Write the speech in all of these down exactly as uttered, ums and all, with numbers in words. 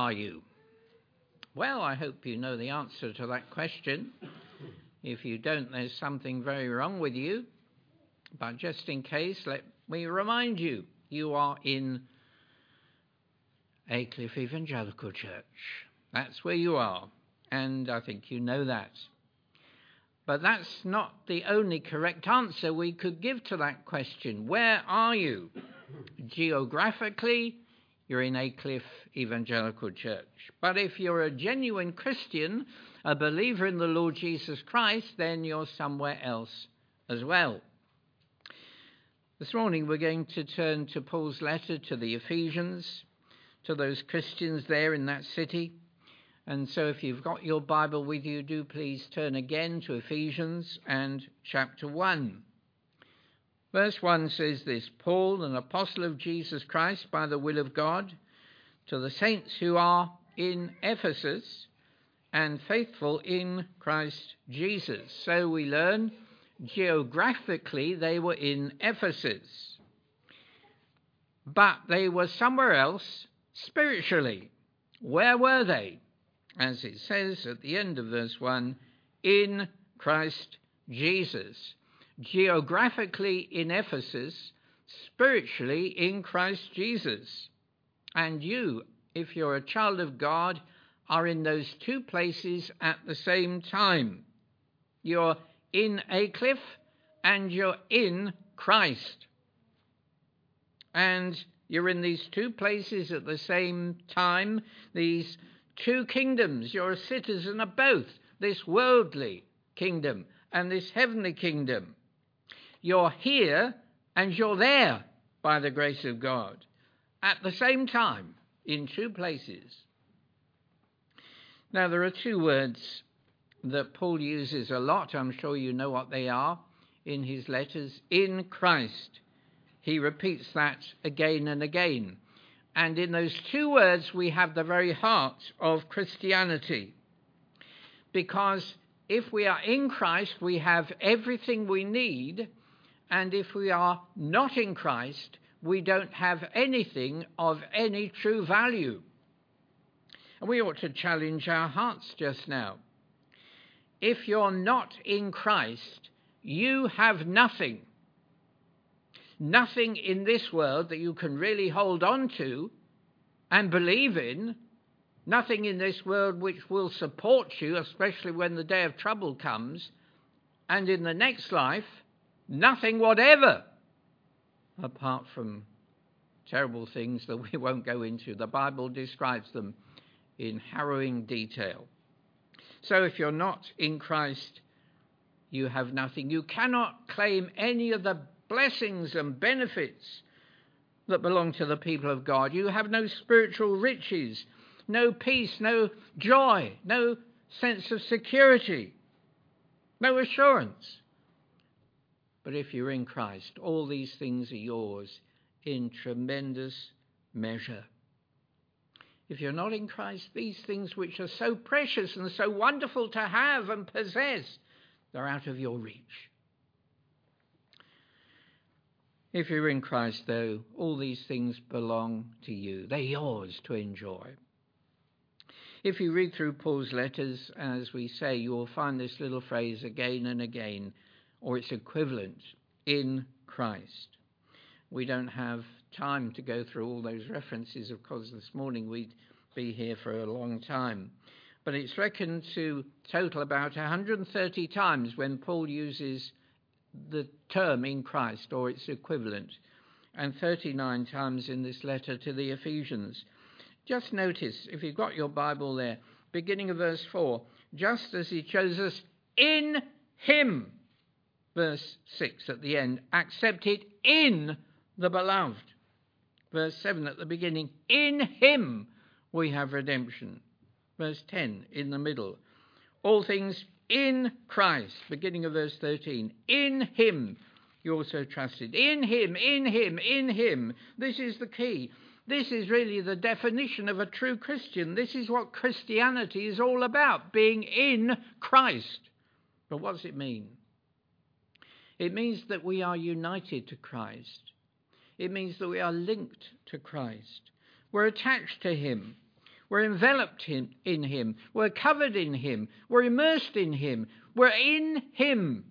are you? Well, I hope you know the answer to that question. If you don't, there's something very wrong with you. But just in case, let me remind you, you are in Aycliffe Evangelical Church. That's where you are, and I think you know that. But that's not the only correct answer we could give to that question. Where are you? Geographically, you're in Aycliffe Evangelical Church. But if you're a genuine Christian, a believer in the Lord Jesus Christ, then you're somewhere else as well. This morning we're going to turn to Paul's letter to the Ephesians, to those Christians there in that city. And so if you've got your Bible with you, do please turn again to Ephesians and chapter one. Verse one says this: Paul, an apostle of Jesus Christ by the will of God, to the saints who are in Ephesus and faithful in Christ Jesus. So we learn geographically they were in Ephesus, but they were somewhere else spiritually. Where were they? As it says at the end of verse one, in Christ Jesus. Geographically in Ephesus, spiritually in Christ Jesus. And you, if you're a child of God, are in those two places at the same time. You're in Aycliffe and you're in Christ. And you're in these two places at the same time, these two kingdoms. You're a citizen of both, this worldly kingdom and this heavenly kingdom. You're here and you're there by the grace of God at the same time in two places. Now, there are two words that Paul uses a lot. I'm sure you know what they are in his letters. In Christ. He repeats that again and again. And in those two words, we have the very heart of Christianity. Because if we are in Christ, we have everything we need. And if we are not in Christ, we don't have anything of any true value. And we ought to challenge our hearts just now. If you're not in Christ, you have nothing. Nothing in this world that you can really hold on to and believe in. Nothing in this world which will support you, especially when the day of trouble comes. And in the next life, nothing whatever, apart from terrible things that we won't go into. The Bible describes them in harrowing detail. So if you're not in Christ, you have nothing. You cannot claim any of the blessings and benefits that belong to the people of God. You have no spiritual riches, no peace, no joy, no sense of security, no assurance. But if you're in Christ, all these things are yours in tremendous measure. If you're not in Christ, these things which are so precious and so wonderful to have and possess, they're out of your reach. If you're in Christ, though, all these things belong to you. They're yours to enjoy. If you read through Paul's letters, as we say, you will find this little phrase again and again, or its equivalent, in Christ. We don't have time to go through all those references. Of course, this morning we'd be here for a long time. But it's reckoned to total about one hundred thirty times when Paul uses the term in Christ or its equivalent, and thirty-nine times in this letter to the Ephesians. Just notice, if you've got your Bible there, beginning of verse four, just as he chose us in him, verse six at the end, accepted in the beloved. Verse seven at the beginning, in him we have redemption. Verse ten in the middle, all things in Christ, beginning of verse thirteen. In him you also trusted. In him, in him, in him. This is the key. This is really the definition of a true Christian. This is what Christianity is all about, being in Christ. But what does it mean? It means that we are united to Christ. It means that we are linked to Christ. We're attached to him. We're enveloped in, in him. We're covered in him. We're immersed in him. We're in him.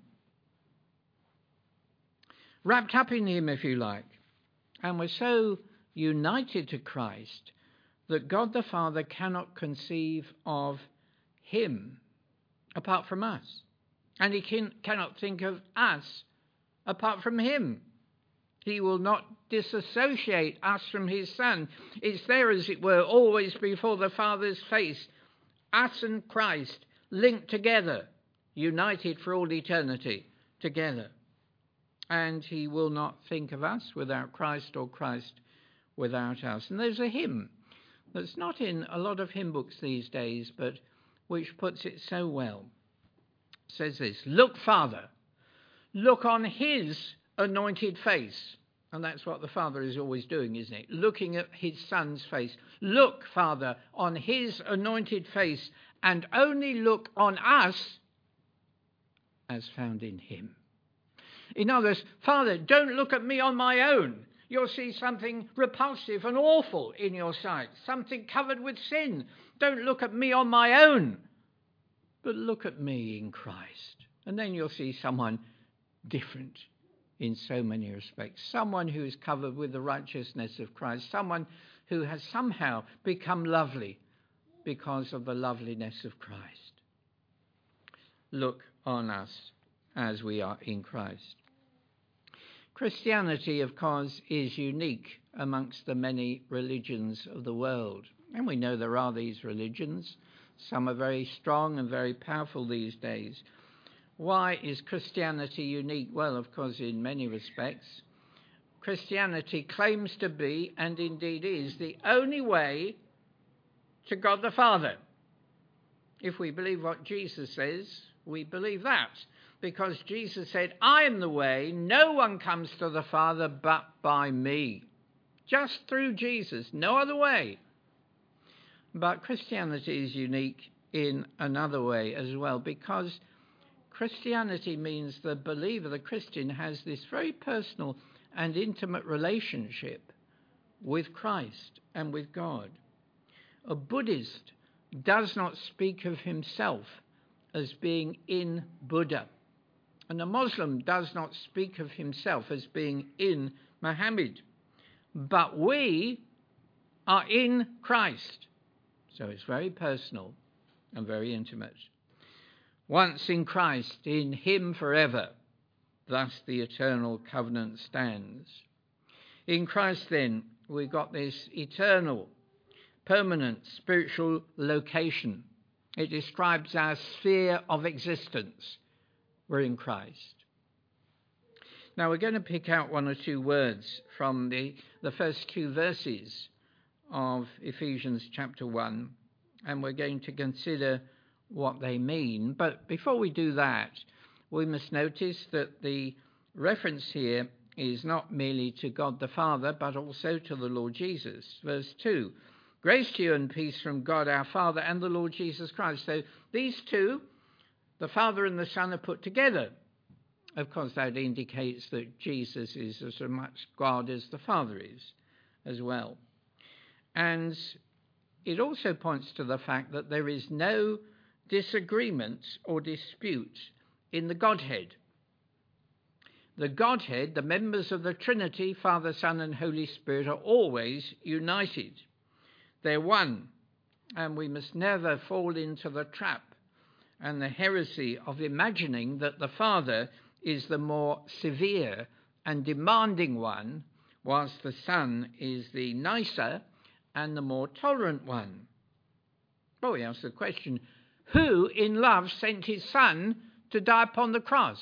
Wrapped up in him, if you like. And we're so united to Christ that God the Father cannot conceive of him apart from us. And he can, cannot think of us apart from him. He will not disassociate us from his Son. It's there, as it were, always before the Father's face. Us and Christ linked together, united for all eternity together. And he will not think of us without Christ, or Christ without us. And there's a hymn that's not in a lot of hymn books these days, but which puts it so well. It says this: "Look, Father, look on his anointed face." And that's what the Father is always doing, isn't it? Looking at his Son's face. "Look, Father, on his anointed face, and only look on us as found in him." In other words, Father, don't look at me on my own. You'll see something repulsive and awful in your sight, something covered with sin. Don't look at me on my own, but look at me in Christ. And then you'll see someone different in so many respects. Someone who is covered with the righteousness of Christ. Someone who has somehow become lovely because of the loveliness of Christ. Look on us as we are in Christ. Christianity, of course, is unique amongst the many religions of the world. And we know there are these religions. Some are very strong and very powerful these days. Why is Christianity unique? Well, of course, in many respects. Christianity claims to be, and indeed is, the only way to God the Father. If we believe what Jesus says, we believe that. Because Jesus said, "I am the way, no one comes to the Father but by me." Just through Jesus, no other way. But Christianity is unique in another way as well, because Christianity means the believer, the Christian, has this very personal and intimate relationship with Christ and with God. A Buddhist does not speak of himself as being in Buddha. And a Muslim does not speak of himself as being in Muhammad. But we are in Christ. So it's very personal and very intimate. Once in Christ, in him forever. Thus the eternal covenant stands. In Christ, then, we've got this eternal, permanent spiritual location. It describes our sphere of existence. We're in Christ. Now we're going to pick out one or two words from the, the first two verses of Ephesians chapter one, and we're going to consider what they mean. But before we do that, we must notice that the reference here is not merely to God the Father, but also to the Lord Jesus. Verse two, "Grace to you and peace from God our Father and the Lord Jesus Christ." So these two, the Father and the Son, are put together. Of course, that indicates that Jesus is as much God as the Father is as well. And it also points to the fact that there is no disagreement or dispute in the Godhead. The Godhead, the members of the Trinity, Father, Son and Holy Spirit, are always united. They're one, and we must never fall into the trap and the heresy of imagining that the Father is the more severe and demanding one, whilst the Son is the nicer and the more tolerant one. Well, we ask the question, who in love sent his Son to die upon the cross?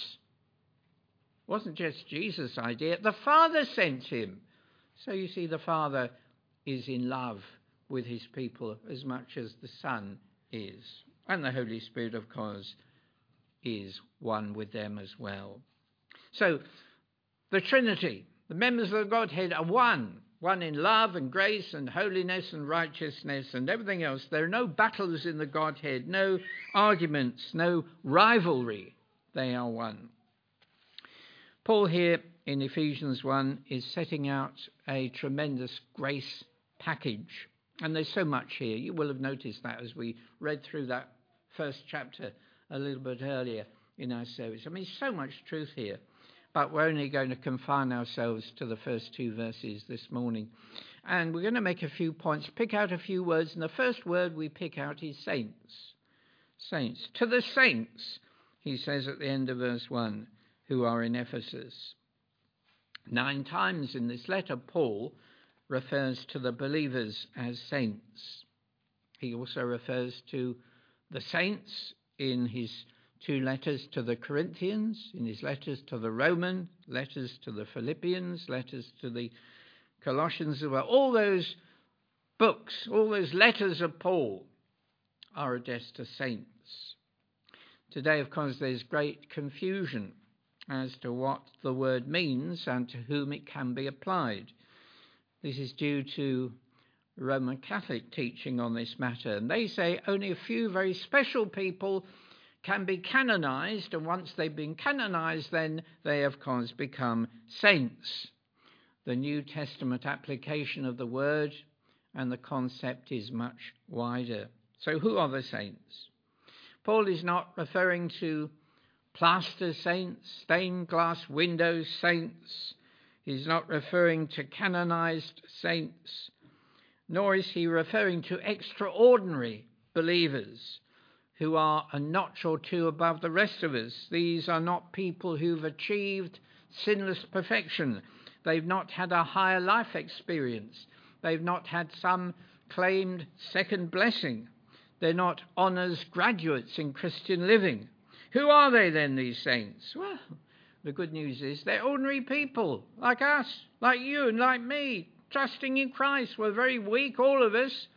It wasn't just Jesus' idea. The Father sent him. So you see, the Father is in love with his people as much as the Son is. And the Holy Spirit, of course, is one with them as well. So, the Trinity, the members of the Godhead are one. One in love and grace and holiness and righteousness and everything else. There are no battles in the Godhead, no arguments, no rivalry. They are one. Paul here in Ephesians one is setting out a tremendous grace package And there's so much here. You will have noticed that as we read through that first chapter a little bit earlier in our service. I mean, so much truth here. But we're only going to confine ourselves to the first two verses this morning. And we're going to make a few points, pick out a few words. And the first word we pick out is saints. Saints. To the saints, he says at the end of verse one, who are in Ephesus. Nine times in this letter, Paul refers to the believers as saints. He also refers to the saints in his two letters to the Corinthians, in his letters to the Roman, letters to the Philippians, letters to the Colossians. All those books, all those letters of Paul are addressed to saints. Today, of course, there's great confusion as to what the word means and to whom it can be applied. This is due to Roman Catholic teaching on this matter. And they say only a few very special people can be canonized, and once they've been canonized, then they, of course, become saints. The New Testament application of the word and the concept is much wider. So who are the saints? Paul is not referring to plaster saints, stained glass window saints. He's not referring to canonized saints, nor is he referring to extraordinary believers who are a notch or two above the rest of us. These are not people who've achieved sinless perfection. They've not had a higher life experience. They've not had some claimed second blessing. They're not honours graduates in Christian living. Who are they then, these saints? Well, the good news is they're ordinary people, like us, like you and like me, trusting in Christ. We're very weak, all of us,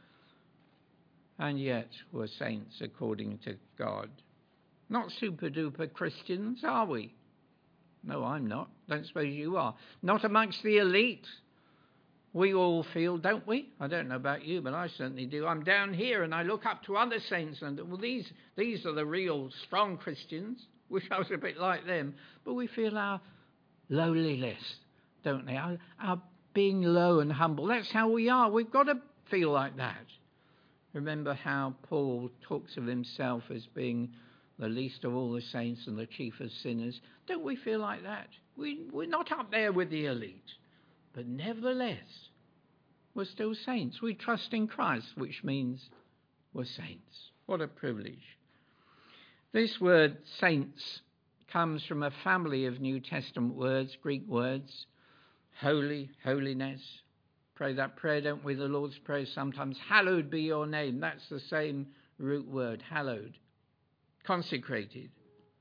and yet we're saints according to God. Not super-duper Christians, are we? No, I'm not. Don't suppose you are. Not amongst the elite. We all feel, don't we? I don't know about you, but I certainly do. I'm down here and I look up to other saints and, well, these, these are the real strong Christians. Wish I was a bit like them. But we feel our lowliness, don't they? Our, our being low and humble. That's how we are. We've got to feel like that. Remember how Paul talks of himself as being the least of all the saints and the chief of sinners. Don't we feel like that? We, we're not up there with the elite. But nevertheless, we're still saints. We trust in Christ, which means we're saints. What a privilege. This word saints comes from a family of New Testament words, Greek words. Holy, holiness. Pray that prayer, don't we? The Lord's Prayer sometimes. Hallowed be your name. That's the same root word, hallowed. Consecrated.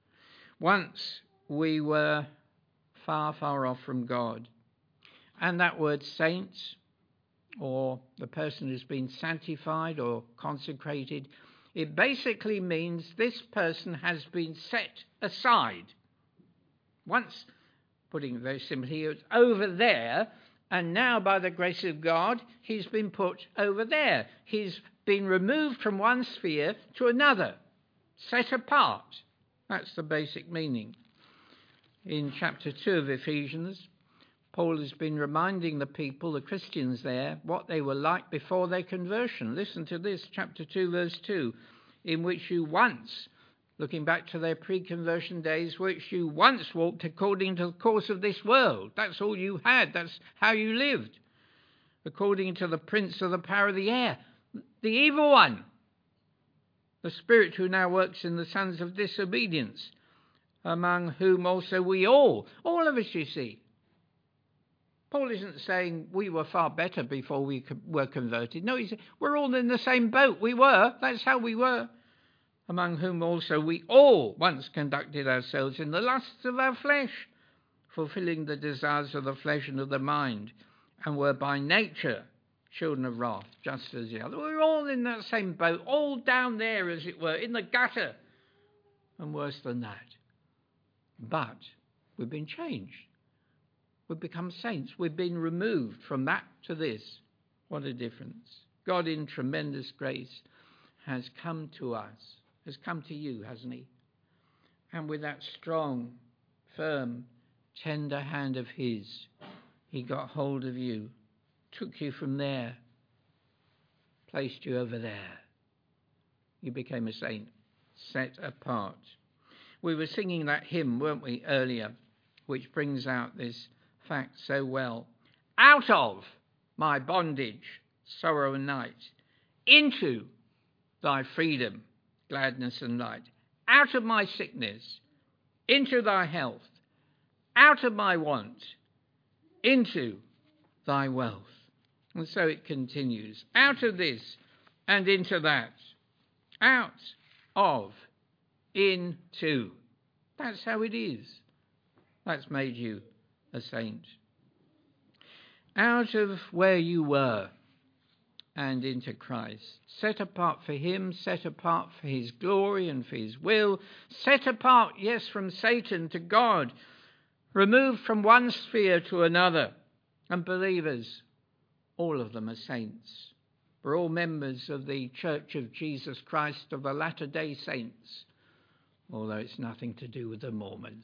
Once we were far, far off from God. And that word saints, or the person who's been sanctified or consecrated, it basically means this person has been set aside. Once, putting it very simply, he was over there, and now by the grace of God, he's been put over there. He's been removed from one sphere to another, set apart. That's the basic meaning. In chapter two of Ephesians, Paul has been reminding the people, the Christians there, what they were like before their conversion. Listen to this, chapter two, verse two, in which you once, looking back to their pre-conversion days, which you once walked according to the course of this world. That's all you had. That's how you lived. According to the prince of the power of the air, the evil one, the spirit who now works in the sons of disobedience, among whom also we all, all of us, you see. Paul isn't saying we were far better before we were converted. No, he's saying we're all in the same boat. We were. That's how we were. Among whom also we all once conducted ourselves in the lusts of our flesh, fulfilling the desires of the flesh and of the mind, and were by nature children of wrath, just as the other. We're all in that same boat, all down there, as it were, in the gutter, and worse than that. But we've been changed. We've become saints. We've been removed from that to this. What a difference. God in tremendous grace has come to us, has come to you, hasn't he? And with that strong, firm, tender hand of his, he got hold of you, took you from there, placed you over there. You became a saint, set apart. We were singing that hymn, weren't we, earlier, which brings out this fact so well. Out of my bondage, sorrow and night, into thy freedom, gladness and light. Out of my sickness, into thy health. Out of my want, into thy wealth. And so it continues. Out of this and into that. Out of, into. That's how it is. That's made you a saint. Out of where you were and into Christ. Set apart for him, set apart for his glory and for his will. Set apart, yes, from Satan to God. Removed from one sphere to another. And believers, all of them are saints. We're all members of the Church of Jesus Christ of the Latter-day Saints, although it's nothing to do with the Mormons.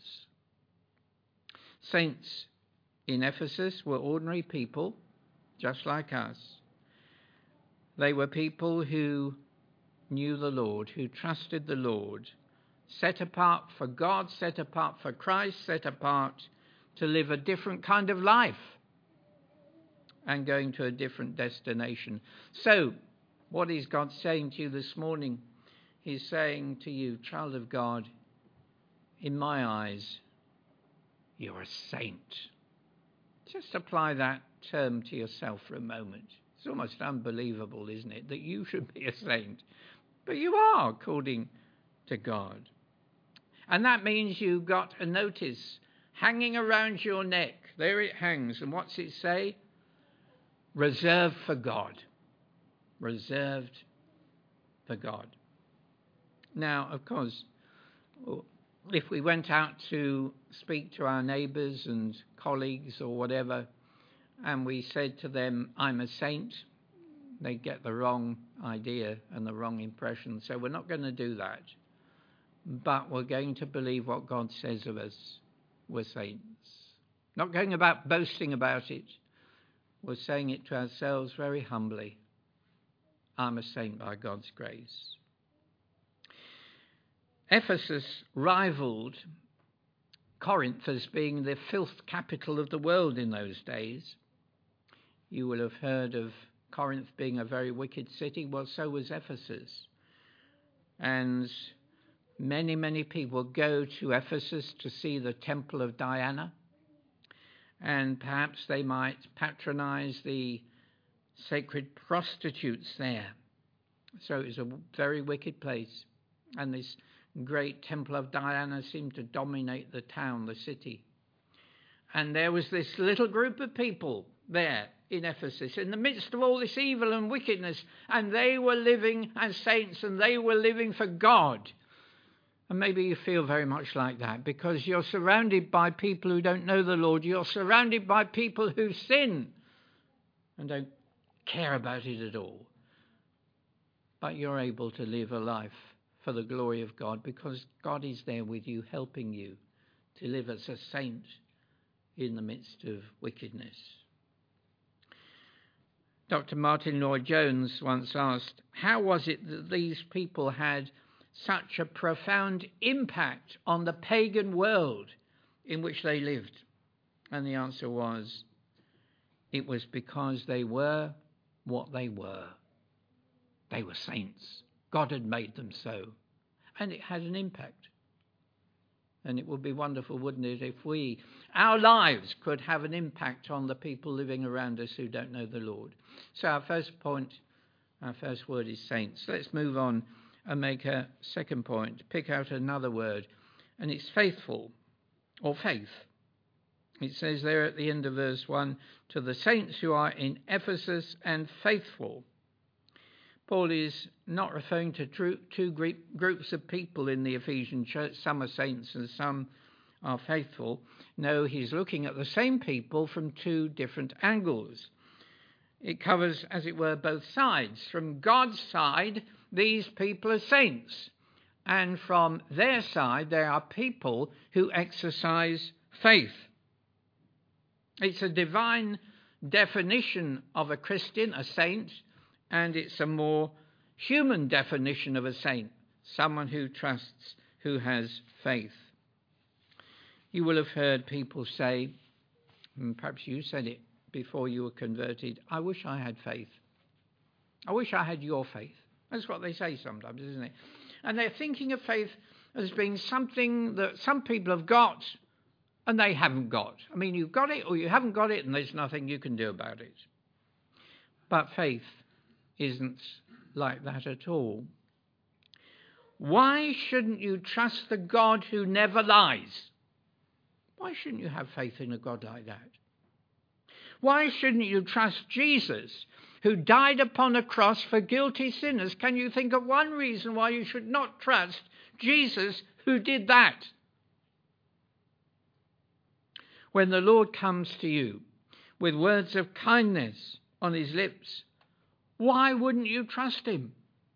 Saints in Ephesus were ordinary people, just like us. They were people who knew the Lord, who trusted the Lord, set apart for God, set apart for Christ, set apart to live a different kind of life and going to a different destination. So, what is God saying to you this morning? He's saying to you, child of God, in my eyes, you're a saint. Just apply that term to yourself for a moment. It's almost unbelievable, isn't it, that you should be a saint. But you are, according to God. And that means you've got a notice hanging around your neck. There it hangs. And what's it say? Reserved for God. Reserved for God. Now, of course, if we went out to speak to our neighbours and colleagues or whatever, and we said to them, I'm a saint, they'd get the wrong idea and the wrong impression. So we're not going to do that. But we're going to believe what God says of us. We're saints. Not going about boasting about it. We're saying it to ourselves very humbly. I'm a saint by God's grace. Ephesus rivaled Corinth as being the filth capital of the world in those days. You will have heard of Corinth being a very wicked city. Well, so was Ephesus. And many, many people go to Ephesus to see the Temple of Diana. And perhaps they might patronize the sacred prostitutes there. So it was a very wicked place. And this great Temple of Diana seemed to dominate the town, the city. And there was this little group of people there in Ephesus, in the midst of all this evil and wickedness, and they were living as saints, and they were living for God. And maybe you feel very much like that because you're surrounded by people who don't know the Lord. You're surrounded by people who sin and don't care about it at all. But you're able to live a life for the glory of God because God is there with you, helping you to live as a saint in the midst of wickedness. Doctor Martin Lloyd-Jones once asked, how was it that these people had such a profound impact on the pagan world in which they lived? And the answer was, it was because they were what they were. They were saints. God had made them so. And it had an impact. And it would be wonderful, wouldn't it, if we, our lives could have an impact on the people living around us who don't know the Lord. So our first point, our first word is saints. Let's move on and make a second point. Pick out another word. And it's faithful, or faith. It says there at the end of verse one, to the saints who are in Ephesus and faithful. Paul is not referring to two groups of people in the Ephesian church. Some are saints and some are faithful. No, he's looking at the same people from two different angles. It covers, as it were, both sides. From God's side, these people are saints. And from their side, they are people who exercise faith. It's a divine definition of a Christian, a saint, and it's a more human definition of a saint, someone who trusts, who has faith. You will have heard people say, and perhaps you said it before you were converted, I wish I had faith. I wish I had your faith. That's what they say sometimes, isn't it? And they're thinking of faith as being something that some people have got and they haven't got. I mean, you've got it or you haven't got it and there's nothing you can do about it. But faith isn't like that at all. Why shouldn't you trust the God who never lies? Why shouldn't you have faith in a God like that? Why shouldn't you trust Jesus, who died upon a cross for guilty sinners? Can you think of one reason why you should not trust Jesus, who did that? When the Lord comes to you with words of kindness on his lips, why wouldn't you trust him?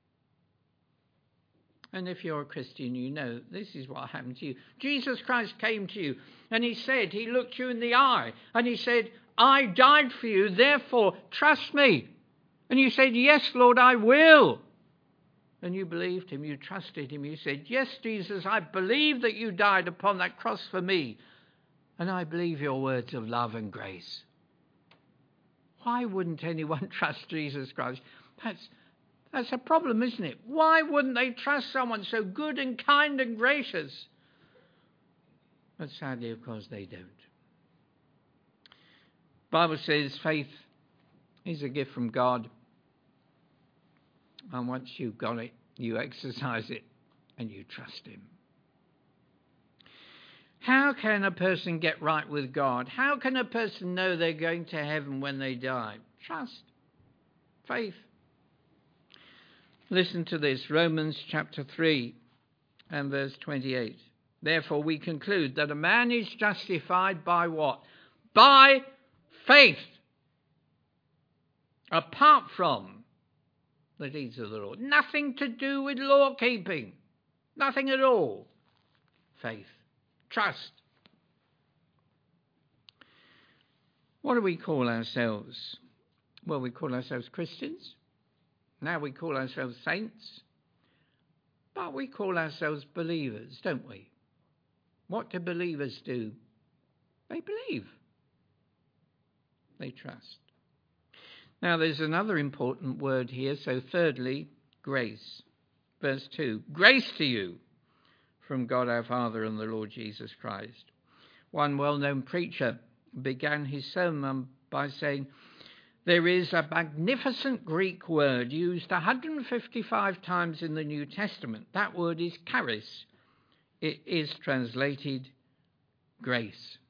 And if you're a Christian, you know this is what happened to you. Jesus Christ came to you and he said, he looked you in the eye and he said, I died for you, therefore trust me. And you said, yes, Lord, I will. And you believed him, you trusted him. You said, yes, Jesus, I believe that you died upon that cross for me. And I believe your words of love and grace. Why wouldn't anyone trust Jesus Christ? That's, that's a problem, isn't it? Why wouldn't they trust someone so good and kind and gracious? But sadly, of course, they don't. The Bible says faith is a gift from God. And once you've got it, you exercise it and you trust him. How can a person get right with God? How can a person know they're going to heaven when they die? Trust. Faith. Listen to this, Romans chapter three and verse twenty-eight. Therefore we conclude that a man is justified by what? By faith. Apart from the deeds of the law. Nothing to do with law keeping. Nothing at all. Faith. Trust. What do we call ourselves? Well, we call ourselves Christians. Now we call ourselves saints. But we call ourselves believers, don't we? What do believers do? They believe. They trust. Now there's another important word here. So thirdly, grace. Verse two. Grace to you from God our Father and the Lord Jesus Christ. One well-known preacher began his sermon by saying, there is a magnificent Greek word used one hundred fifty-five times in the New Testament. That word is charis. It is translated grace.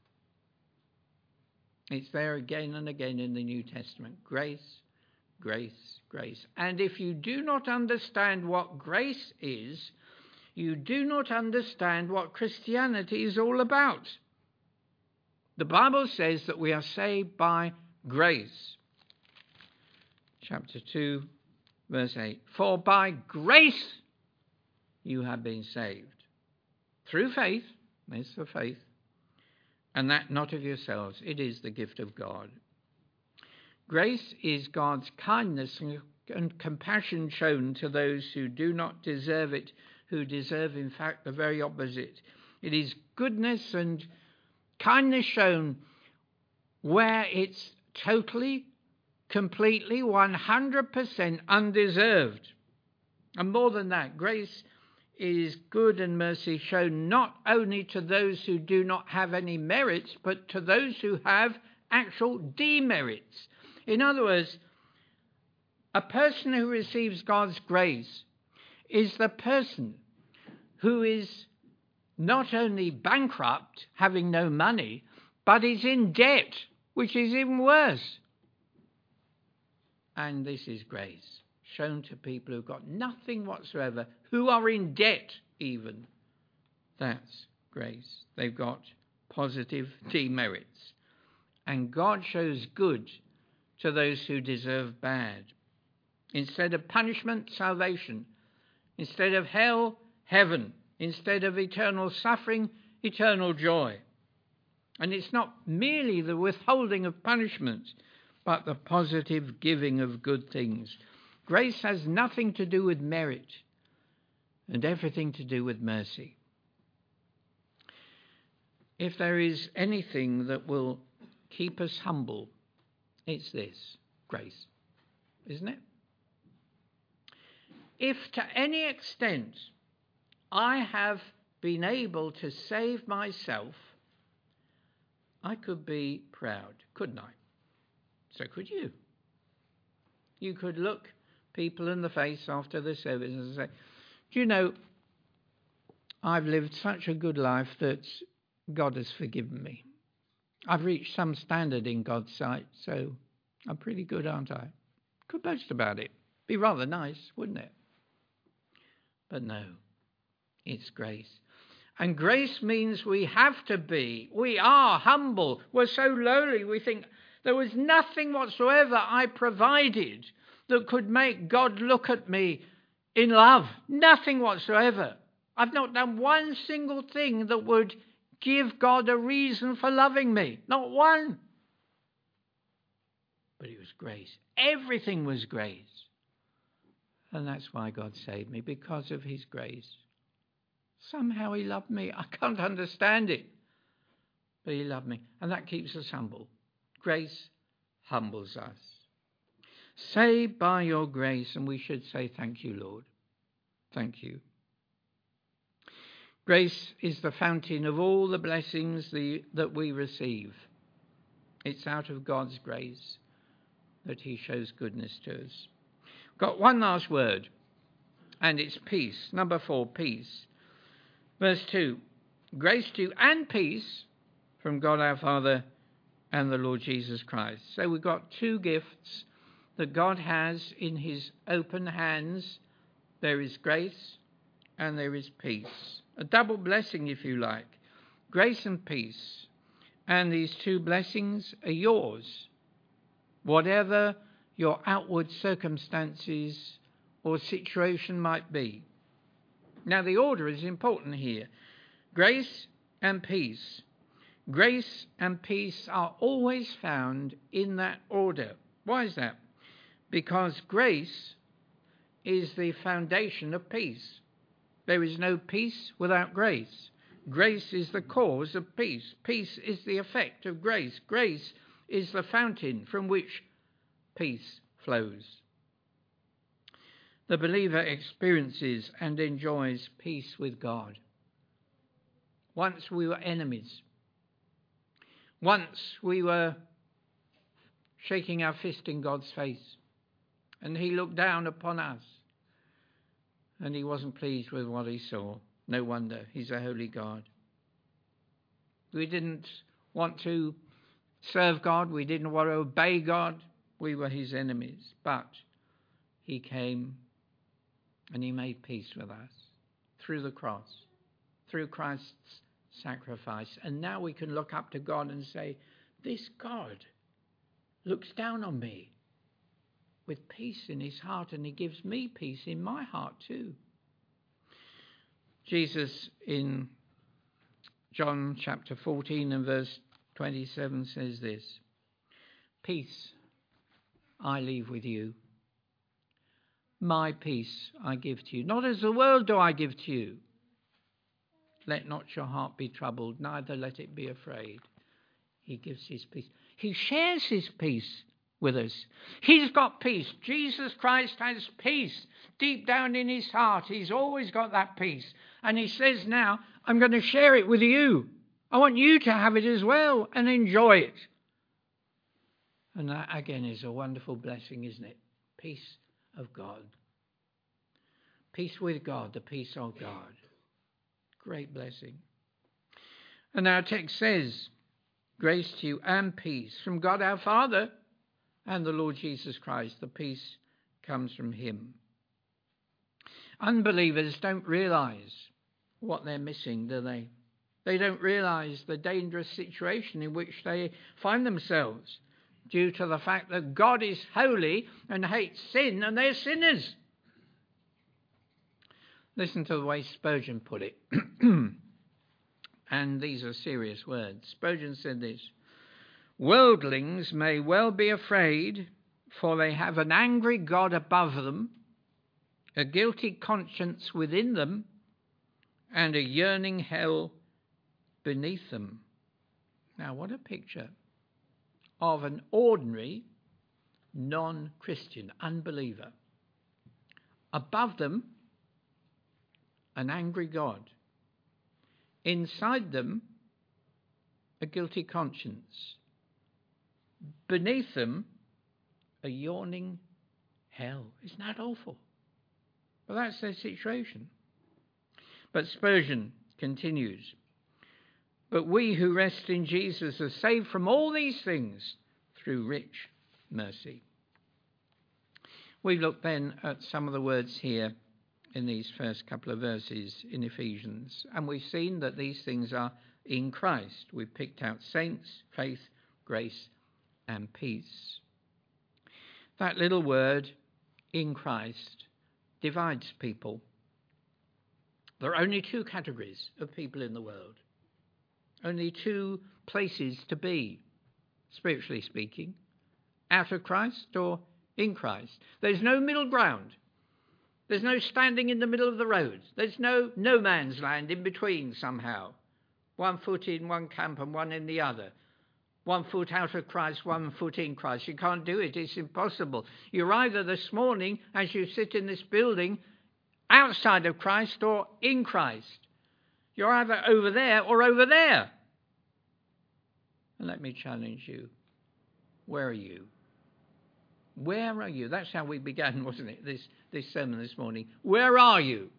It's there again and again in the New Testament. Grace, grace, grace. And if you do not understand what grace is, you do not understand what Christianity is all about. The Bible says that we are saved by grace. Chapter two, verse eight. For by grace you have been saved. Through faith, there's the faith, and that not of yourselves. It is the gift of God. Grace is God's kindness and compassion shown to those who do not deserve it, who deserve, in fact, the very opposite. It is goodness and kindness shown where it's totally, completely, one hundred percent undeserved. And more than that, grace is good and mercy shown not only to those who do not have any merits, but to those who have actual demerits. In other words, a person who receives God's grace is the person who is not only bankrupt, having no money, but is in debt, which is even worse. And this is grace shown to people who've got nothing whatsoever, who are in debt even. That's grace. They've got positive demerits. And God shows good to those who deserve bad. Instead of punishment, salvation. Instead of hell, heaven. Instead of eternal suffering, eternal joy. And it's not merely the withholding of punishment, but the positive giving of good things. Grace has nothing to do with merit and everything to do with mercy. If there is anything that will keep us humble, it's this, grace, isn't it? If to any extent I have been able to save myself, I could be proud, couldn't I? So could you. You could look people in the face after the service and say, do you know, I've lived such a good life that God has forgiven me. I've reached some standard in God's sight, so I'm pretty good, aren't I? Could boast about it. Be rather nice, wouldn't it? But no, it's grace. And grace means we have to be. We are humble. We're so lowly, we think there was nothing whatsoever I provided that could make God look at me in love. Nothing whatsoever. I've not done one single thing that would give God a reason for loving me. Not one. But it was grace. Everything was grace. And that's why God saved me, because of his grace. Somehow he loved me. I can't understand it. But he loved me. And that keeps us humble. Grace humbles us. Saved by your grace, and we should say, thank you, Lord. Thank you. Grace is the fountain of all the blessings the, that we receive. It's out of God's grace that he shows goodness to us. Got one last word, and it's peace. Number four, peace. Verse two, grace to you and peace from God our Father and the Lord Jesus Christ. So we've got two gifts that God has in his open hands. There is grace and there is peace. A double blessing, if you like. Grace and peace. And these two blessings are yours. Whatever your outward circumstances or situation might be. Now the order is important here. Grace and peace. Grace and peace are always found in that order. Why is that? Because grace is the foundation of peace. There is no peace without grace. Grace is the cause of peace. Peace is the effect of grace. Grace is the fountain from which peace flows. The believer experiences and enjoys peace with God. Once we were enemies. Once we were shaking our fist in God's face. And he looked down upon us. And he wasn't pleased with what he saw. No wonder. He's a holy God. We didn't want to serve God. We didn't want to obey God. We were his enemies. But he came and he made peace with us through the cross, through Christ's sacrifice. And now we can look up to God and say, this God looks down on me with peace in his heart, and he gives me peace in my heart too. Jesus in John chapter fourteen and verse twenty-seven says this, peace I leave with you. My peace I give to you. Not as the world do I give to you. Let not your heart be troubled, neither let it be afraid. He gives his peace. He shares his peace with us. He's got peace. Jesus Christ has peace deep down in his heart. He's always got that peace. And he says now, I'm going to share it with you. I want you to have it as well and enjoy it. And that again is a wonderful blessing, isn't it? Peace of God. Peace with God, the peace of God. Great blessing. And our text says, grace to you and peace from God our Father and the Lord Jesus Christ. The peace comes from him. Unbelievers don't realize what they're missing, do they? They don't realize the dangerous situation in which they find themselves due to the fact that God is holy and hates sin, and they're sinners. Listen to the way Spurgeon put it. And these are serious words. Spurgeon said this, worldlings may well be afraid For they have an angry God above them, a guilty conscience within them, and a yearning hell beneath them. Now, what a picture of an ordinary non-Christian unbeliever. Above them, an angry God. Inside them, a guilty conscience. Beneath them, a yawning hell. Isn't that awful? Well, that's their situation. But Spurgeon continues, but we who rest in Jesus are saved from all these things through rich mercy. We've looked then at some of the words here in these first couple of verses in Ephesians, and we've seen that these things are in Christ. We've picked out saints, faith, grace, and peace. That little word, in Christ, divides people. There are only two categories of people in the world. Only two places to be, spiritually speaking. Out of Christ or in Christ. There's no middle ground. There's no standing in the middle of the road. There's no no man's land in between somehow. One foot in one camp and one in the other. One foot out of Christ, one foot in Christ. You can't do it. It's impossible. You're either this morning, as you sit in this building, outside of Christ or in Christ. You're either over there or over there. And let me challenge you. Where are you? Where are you? That's how we began, wasn't it, this, this sermon this morning. Where are you?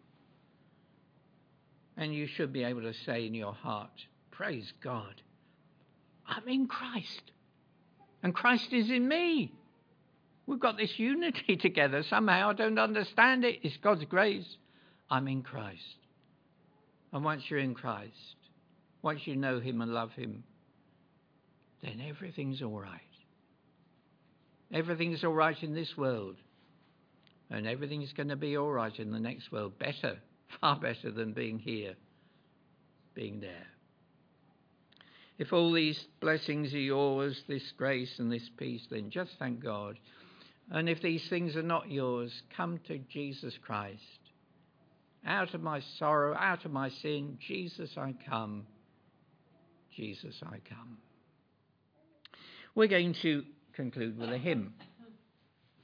And you should be able to say in your heart, praise God, I'm in Christ. And Christ is in me. We've got this unity together. Somehow I don't understand it. It's God's grace. I'm in Christ. And once you're in Christ, once you know him and love him, then everything's all right. Everything's all right in this world. And everything's going to be all right in the next world. Better, far better than being here, being there. If all these blessings are yours, this grace and this peace, then just thank God. And if these things are not yours, come to Jesus Christ. Out of my sorrow, out of my sin, Jesus, I come. Jesus, I come. We're going to conclude with a hymn.